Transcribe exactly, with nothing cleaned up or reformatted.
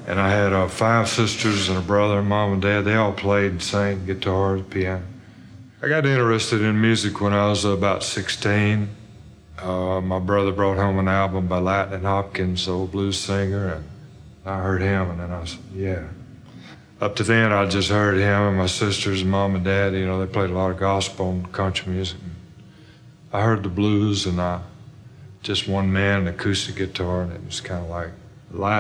And I had uh, five sisters and a brother, and mom and dad. They all played and sang guitar, piano. I got interested in music when I was about sixteen. Uh, my brother brought home an album by Lightning Hopkins, old blues singer, and I heard him, and then I said, yeah. Up to then, I just heard him and my sisters and mom and dad. You know, they played a lot of gospel and country music. I heard the blues, and I just one man, an acoustic guitar, and it was kind of like life.